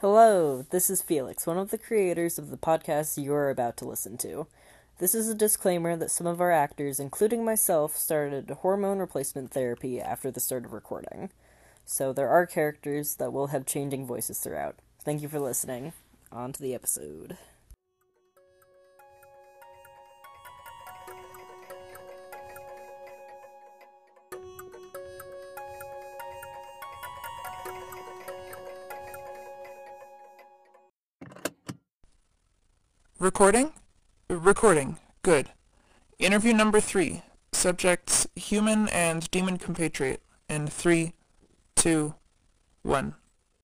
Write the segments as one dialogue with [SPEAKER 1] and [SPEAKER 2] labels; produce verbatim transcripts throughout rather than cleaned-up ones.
[SPEAKER 1] Hello, this is Felix, one of the creators of the podcast you are about to listen to. This is a disclaimer that some of our actors, including myself, started hormone replacement therapy after the start of recording. So there are characters that will have changing voices throughout. Thank you for listening. On to the episode.
[SPEAKER 2] Recording? Recording. Good. Interview number three. Subjects human and demon compatriot. In three, two, one.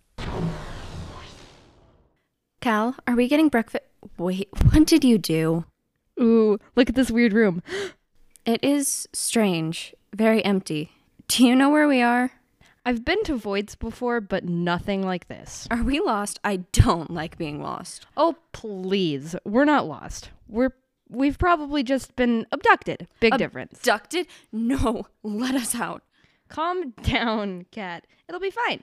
[SPEAKER 3] Cal, are we getting breakfast? Wait, what did you do?
[SPEAKER 4] Ooh, look at this weird room.
[SPEAKER 3] It is strange. Very empty. Do you know where we are?
[SPEAKER 4] I've been to voids before, but nothing like this.
[SPEAKER 3] Are we lost? I don't like being lost.
[SPEAKER 4] Oh, please. We're not lost. We're we've probably just been abducted. Big difference.
[SPEAKER 3] Abducted? No, let us out.
[SPEAKER 4] Calm down, Kat. It'll be fine.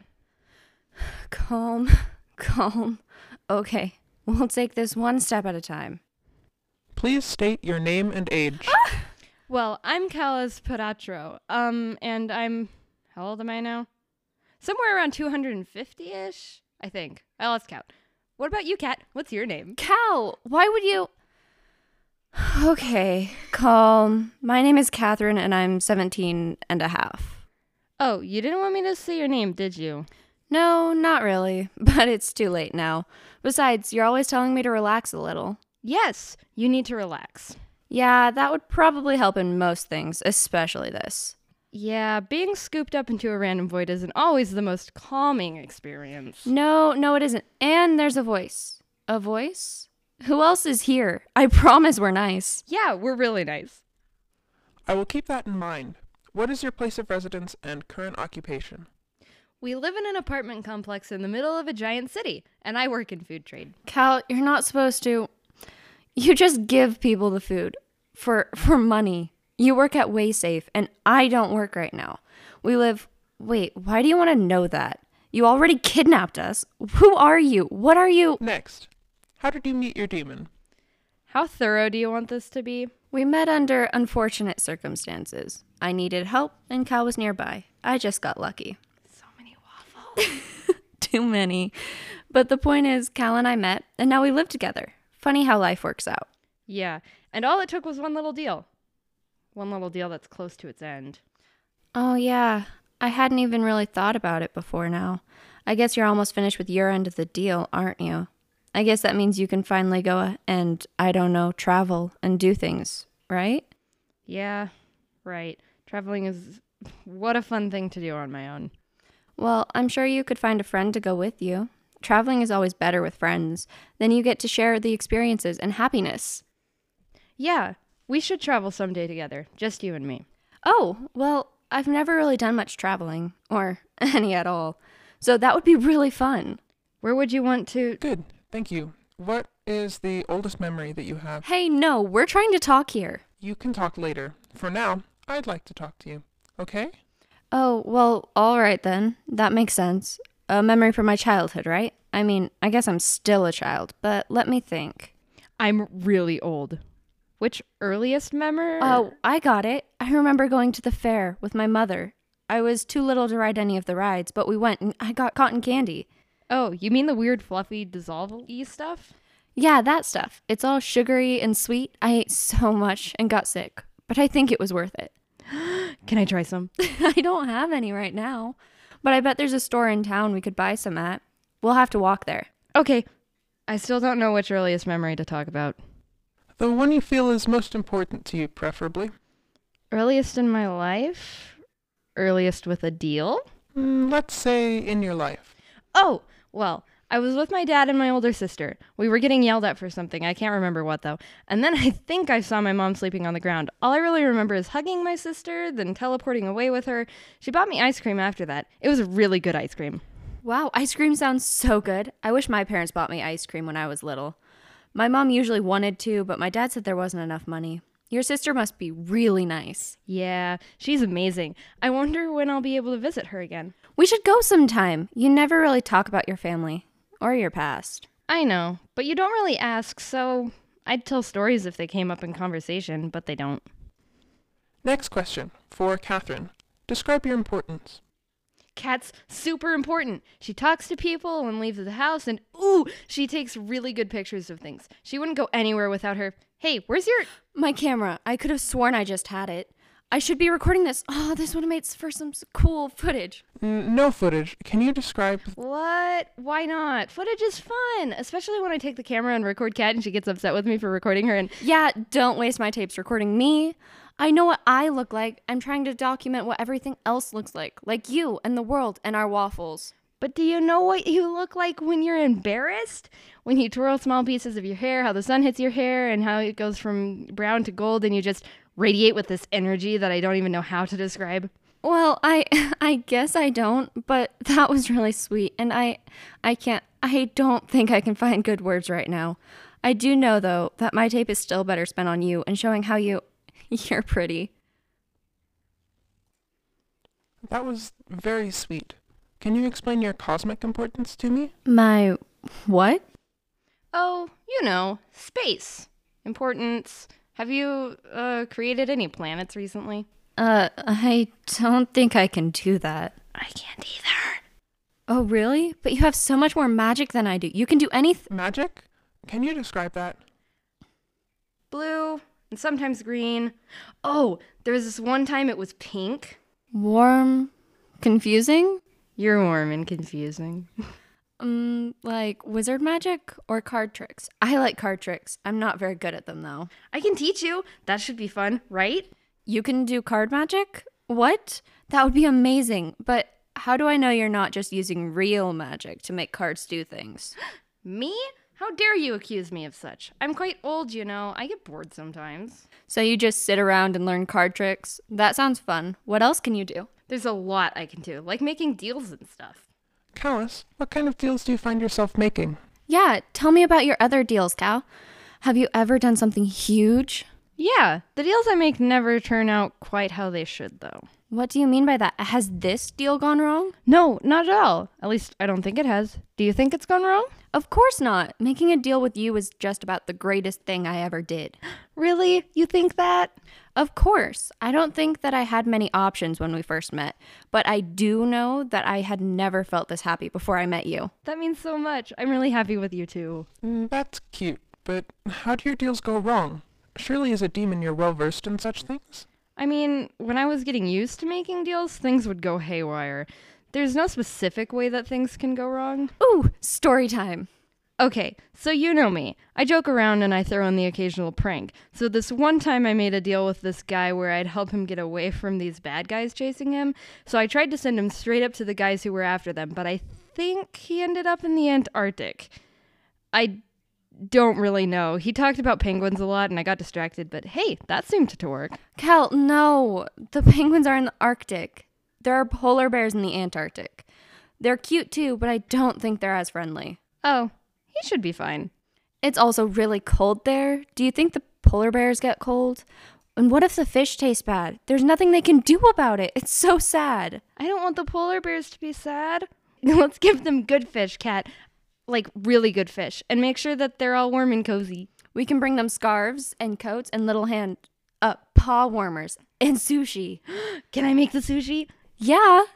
[SPEAKER 3] Calm, calm. Okay, we'll take this one step at a time.
[SPEAKER 2] Please state your name and age.
[SPEAKER 4] Well, I'm Callis Paratro. Um, and I'm how old am I now? Somewhere around two hundred fifty-ish, I think. I lost count. What about you, Kat? What's your name?
[SPEAKER 3] Cal, why would you... Okay, calm. My name is Catherine, and I'm seventeen and a half.
[SPEAKER 4] Oh, you didn't want me to say your name, did you?
[SPEAKER 3] No, not really, but it's too late now. Besides, you're always telling me to relax a little.
[SPEAKER 4] Yes, you need to relax.
[SPEAKER 3] Yeah, that would probably help in most things, especially this.
[SPEAKER 4] Yeah, being scooped up into a random void isn't always the most calming experience.
[SPEAKER 3] No, no, it isn't. And there's a voice. A voice? Who else is here? I promise we're nice.
[SPEAKER 4] Yeah, we're really nice.
[SPEAKER 2] I will keep that in mind. What is your place of residence and current occupation?
[SPEAKER 4] We live in an apartment complex in the middle of a giant city, and I work in food trade.
[SPEAKER 3] Cal, you're not supposed to. You just give people the food. For for money. You work at WaySafe, and I don't work right now. We live... Wait, why do you want to know that? You already kidnapped us. Who are you? What are you...
[SPEAKER 2] Next. How did you meet your demon?
[SPEAKER 4] How thorough do you want this to be?
[SPEAKER 3] We met under unfortunate circumstances. I needed help, and Cal was nearby. I just got lucky.
[SPEAKER 4] So many waffles.
[SPEAKER 3] Too many. But the point is, Cal and I met, and now we live together. Funny how life works out.
[SPEAKER 4] Yeah, and all it took was one little deal. One little deal that's close to its end.
[SPEAKER 3] Oh, yeah. I hadn't even really thought about it before now. I guess you're almost finished with your end of the deal, aren't you? I guess that means you can finally go and, I don't know, travel and do things, right?
[SPEAKER 4] Yeah, right. Traveling is... what a fun thing to do on my own.
[SPEAKER 3] Well, I'm sure you could find a friend to go with you. Traveling is always better with friends. Then you get to share the experiences and happiness.
[SPEAKER 4] Yeah, we should travel someday together, just you and me.
[SPEAKER 3] Oh, well, I've never really done much traveling, or any at all. So that would be really fun.
[SPEAKER 4] Where would you want to...
[SPEAKER 2] Good. Thank you. What is the oldest memory that you have?
[SPEAKER 3] Hey, no, we're trying to talk here.
[SPEAKER 2] You can talk later. For now, I'd like to talk to you. Okay?
[SPEAKER 3] Oh, well, all right then. That makes sense. A memory from my childhood, right? I mean, I guess I'm still a child, but let me think.
[SPEAKER 4] I'm really old. Which earliest memory?
[SPEAKER 3] Oh, I got it. I remember going to the fair with my mother. I was too little to ride any of the rides, but we went and I got cotton candy.
[SPEAKER 4] Oh, you mean the weird fluffy dissolve-y stuff?
[SPEAKER 3] Yeah, that stuff. It's all sugary and sweet. I ate so much and got sick, but I think it was worth it.
[SPEAKER 4] Can I try some?
[SPEAKER 3] I don't have any right now, but I bet there's a store in town we could buy some at. We'll have to walk there.
[SPEAKER 4] Okay. I still don't know which earliest memory to talk about.
[SPEAKER 2] The one you feel is most important to you, preferably.
[SPEAKER 4] Earliest in my life? Earliest with a deal?
[SPEAKER 2] Mm, let's say in your life.
[SPEAKER 4] Oh, well, I was with my dad and my older sister. We were getting yelled at for something. I can't remember what, though. And then I think I saw my mom sleeping on the ground. All I really remember is hugging my sister, then teleporting away with her. She bought me ice cream after that. It was really good ice cream.
[SPEAKER 3] Wow, ice cream sounds so good. I wish my parents bought me ice cream when I was little. My mom usually wanted to, but my dad said there wasn't enough money. Your sister must be really nice.
[SPEAKER 4] Yeah, she's amazing. I wonder when I'll be able to visit her again.
[SPEAKER 3] We should go sometime. You never really talk about your family. or your past.
[SPEAKER 4] I know, but you don't really ask, so I'd tell stories if they came up in conversation, but they don't.
[SPEAKER 2] Next question, for Catherine. Describe your importance.
[SPEAKER 4] Kat's super important. She talks to people and leaves the house, and ooh, she takes really good pictures of things. She wouldn't go anywhere without her. Hey, where's your...
[SPEAKER 3] My camera. I could have sworn I just had it. I should be recording this. Oh, this would have made for some s- cool footage.
[SPEAKER 2] N- no footage. Can you describe...
[SPEAKER 4] What? Why not? Footage is fun, especially when I take the camera and record Kat and she gets upset with me for recording her and...
[SPEAKER 3] Yeah, don't waste my tapes recording me. I know what I look like. I'm trying to document what everything else looks like. Like you and the world and our waffles.
[SPEAKER 4] But do you know what you look like when you're embarrassed? When you twirl small pieces of your hair, how the sun hits your hair, and how it goes from brown to gold, and you just radiate with this energy that I don't even know how to describe.
[SPEAKER 3] Well, I I guess I don't, but that was really sweet. And I I can't I don't think I can find good words right now. I do know though that my tape is still better spent on you and showing how you you're pretty.
[SPEAKER 2] That was very sweet. Can you explain your cosmic importance to me?
[SPEAKER 3] My what?
[SPEAKER 4] Oh, you know, space. Importance. Have you uh, created any planets recently?
[SPEAKER 3] Uh, I don't think I can do that.
[SPEAKER 4] I can't either.
[SPEAKER 3] Oh, really? But you have so much more magic than I do. You can do anything.
[SPEAKER 2] Magic? Can you describe that?
[SPEAKER 4] Blue, and sometimes green. Oh, there was this one time it was pink.
[SPEAKER 3] Warm, confusing?
[SPEAKER 4] You're warm and confusing.
[SPEAKER 3] Um, like wizard magic or card tricks? I like card tricks. I'm not very good at them though.
[SPEAKER 4] I can teach you. That should be fun, right?
[SPEAKER 3] You can do card magic? What? That would be amazing. But how do I know you're not just using real magic to make cards do things?
[SPEAKER 4] Me? How dare you accuse me of such? I'm quite old, you know. I get bored sometimes.
[SPEAKER 3] So you just sit around and learn card tricks? That sounds fun. What else can you do?
[SPEAKER 4] There's a lot I can do, like making deals and stuff.
[SPEAKER 2] Callus, what kind of deals do you find yourself making?
[SPEAKER 3] Yeah, tell me about your other deals, Cal. Have you ever done something huge?
[SPEAKER 4] Yeah, the deals I make never turn out quite how they should, though.
[SPEAKER 3] What do you mean by that? Has this deal gone wrong?
[SPEAKER 4] No, not at all. At least I don't think it has. Do you think it's gone wrong?
[SPEAKER 3] Of course not. Making a deal with you was just about the greatest thing I ever did.
[SPEAKER 4] Really? You think that?
[SPEAKER 3] Of course. I don't think that I had many options when we first met, but I do know that I had never felt this happy before I met you.
[SPEAKER 4] That means so much. I'm really happy with you too.
[SPEAKER 2] Mm, that's cute, but how do your deals go wrong? Surely as a demon you're well versed in such things?
[SPEAKER 4] I mean, when I was getting used to making deals, things would go haywire. There's no specific way that things can go wrong.
[SPEAKER 3] Ooh, story time.
[SPEAKER 4] Okay, so you know me. I joke around and I throw in the occasional prank. So this one time I made a deal with this guy where I'd help him get away from these bad guys chasing him. So I tried to send him straight up to the guys who were after them, but I think he ended up in the Antarctic. I don't really know. He talked about penguins a lot and I got distracted, but hey, that seemed to work.
[SPEAKER 3] Cal, no. The penguins are in the Arctic. There are polar bears in the Antarctic. They're cute too, but I don't think they're as friendly.
[SPEAKER 4] Oh, he should be fine.
[SPEAKER 3] It's also really cold there. Do you think the polar bears get cold? And what if the fish taste bad? There's nothing they can do about it. It's so sad.
[SPEAKER 4] I don't want the polar bears to be sad. Let's give them good fish, Kat. Like really good fish. And make sure that they're all warm and cozy.
[SPEAKER 3] We can bring them scarves and coats and little hand, uh, paw warmers and sushi.
[SPEAKER 4] Can I make the sushi?
[SPEAKER 3] Yeah.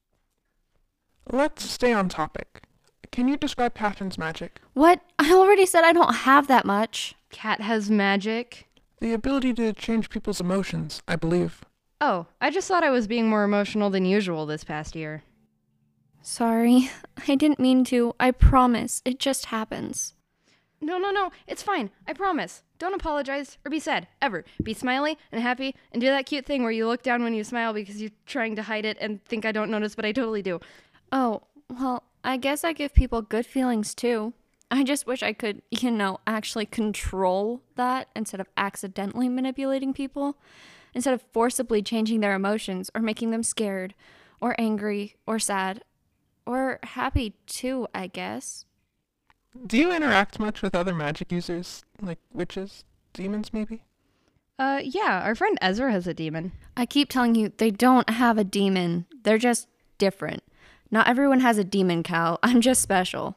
[SPEAKER 2] Let's stay on topic. Can you describe Catherine's magic?
[SPEAKER 3] What? I already said I don't have that much.
[SPEAKER 4] Kat has magic.
[SPEAKER 2] The ability to change people's emotions, I believe.
[SPEAKER 4] Oh, I just thought I was being more emotional than usual this past year.
[SPEAKER 3] Sorry. I didn't mean to. I promise. It just happens.
[SPEAKER 4] No, no, no. It's fine. I promise. Don't apologize or be sad, ever. Be smiley and happy and do that cute thing where you look down when you smile because you're trying to hide it and think I don't notice, but I totally do.
[SPEAKER 3] Oh, well, I guess I give people good feelings too. I just wish I could, you know, actually control that instead of accidentally manipulating people, instead of forcibly changing their emotions or making them scared or angry or sad or happy too, I guess.
[SPEAKER 2] Do you interact much with other magic users? Like witches? Demons, maybe?
[SPEAKER 4] Uh, yeah, our friend Ezra has a demon.
[SPEAKER 3] I keep telling you, they don't have a demon. They're just different. Not everyone has a demon, Cal. I'm just special.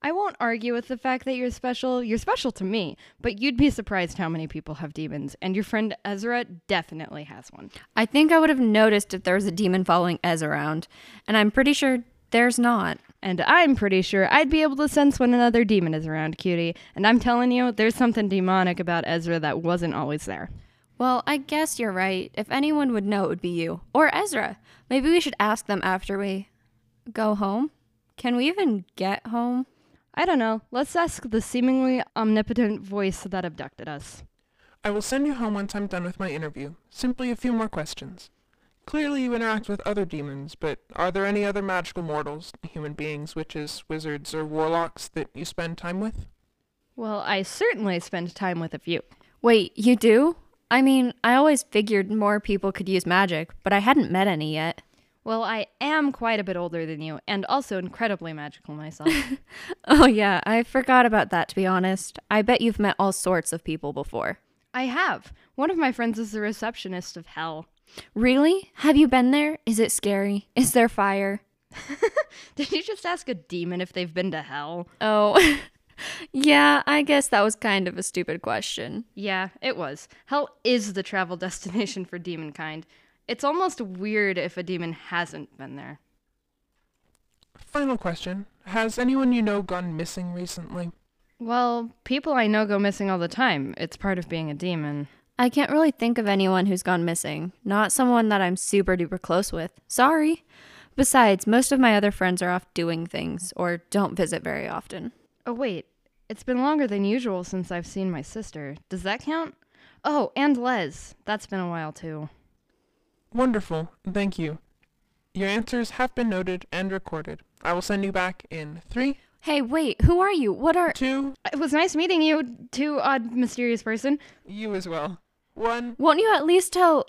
[SPEAKER 4] I won't argue with the fact that you're special. You're special to me, but you'd be surprised how many people have demons, and your friend Ezra definitely has one.
[SPEAKER 3] I think I would have noticed if there was a demon following Ez around, and I'm pretty sure there's not.
[SPEAKER 4] And I'm pretty sure I'd be able to sense when another demon is around, cutie. And I'm telling you, there's something demonic about Ezra that wasn't always there.
[SPEAKER 3] Well, I guess you're right. If anyone would know, it would be you. Or Ezra. Maybe we should ask them after we go home. Can we even get home?
[SPEAKER 4] I don't know. Let's ask the seemingly omnipotent voice that abducted us.
[SPEAKER 2] I will send you home once I'm done with my interview. Simply a few more questions. Clearly you interact with other demons, but are there any other magical mortals, human beings, witches, wizards, or warlocks that you spend time with?
[SPEAKER 4] Well, I certainly spend time with a few.
[SPEAKER 3] Wait, you do? I mean, I always figured more people could use magic, but I hadn't met any yet.
[SPEAKER 4] Well, I am quite a bit older than you, and also incredibly magical myself.
[SPEAKER 3] Oh yeah, I forgot about that, to be honest. I bet you've met all sorts of people before.
[SPEAKER 4] I have. One of my friends is the receptionist of hell.
[SPEAKER 3] Really? Have you been there? Is it scary? Is there fire?
[SPEAKER 4] Did you just ask a demon if they've been to hell?
[SPEAKER 3] Oh, yeah, I guess that was kind of a stupid question.
[SPEAKER 4] Yeah, it was. Hell is the travel destination for demon kind. It's almost weird if a demon hasn't been there.
[SPEAKER 2] Final question. Has anyone you know gone missing recently?
[SPEAKER 4] Well, people I know go missing all the time. It's part of being a demon.
[SPEAKER 3] I can't really think of anyone who's gone missing. Not someone that I'm super duper close with. Sorry. Besides, most of my other friends are off doing things or don't visit very often.
[SPEAKER 4] Oh, wait. It's been longer than usual since I've seen my sister. Does that count? Oh, and Les. That's been a while, too.
[SPEAKER 2] Wonderful. Thank you. Your answers have been noted and recorded. I will send you back in three,
[SPEAKER 3] Hey, wait, who are you? What are...
[SPEAKER 2] two,
[SPEAKER 4] It was nice meeting you, too odd, mysterious person.
[SPEAKER 2] you as well. One.
[SPEAKER 3] Won't you at least tell...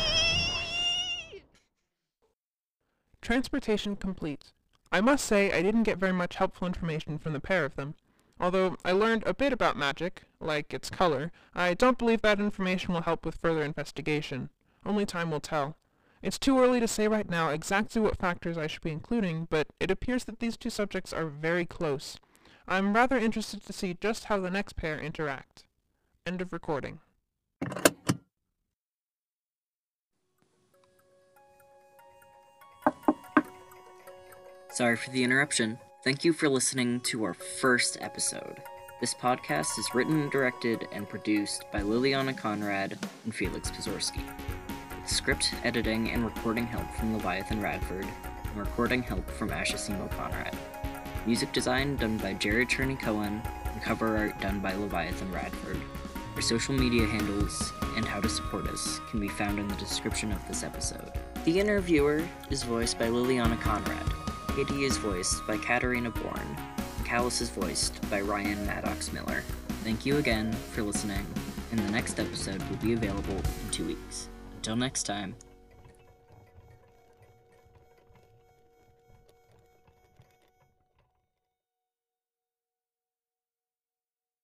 [SPEAKER 2] Transportation complete. I must say I didn't get very much helpful information from the pair of them. Although I learned a bit about magic, like its color, I don't believe that information will help with further investigation. Only time will tell. It's too early to say right now exactly what factors I should be including, but it appears that these two subjects are very close. I'm rather interested to see just how the next pair interact. End of recording.
[SPEAKER 1] Sorry for the interruption. Thank you for listening to our first episode. This podcast is written and directed and produced by Liliana Conrad and Felix Pazorski. With script, editing, and recording help from Leviathan Radford, and recording help from Ashasimo Conrad. Music design done by Jared Cherney Cohen, and cover art done by Leviathan Radford. Our social media handles and how to support us can be found in the description of this episode. The interviewer is voiced by Liliana Conrad. Katie is voiced by Katarina Bourne. And Callus is voiced by Ryan Maddox Miller. Thank you again for listening, and the next episode will be available in two weeks. Until next time.